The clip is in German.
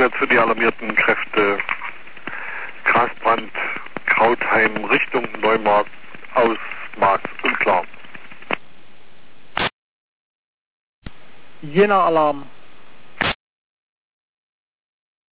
Vorwärts für die alarmierten Kräfte. Grasbrand, Krautheim, Richtung Neumarkt, aus Markt unklar. Jena Alarm.